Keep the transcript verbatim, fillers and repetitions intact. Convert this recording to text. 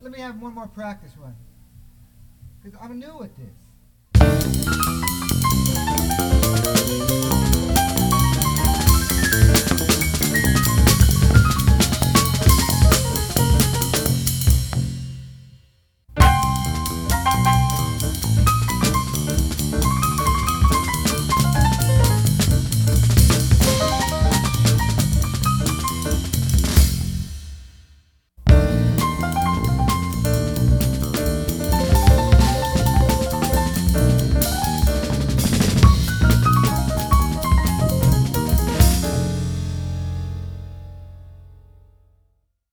Let me have one more practice run. Because I'm new at this.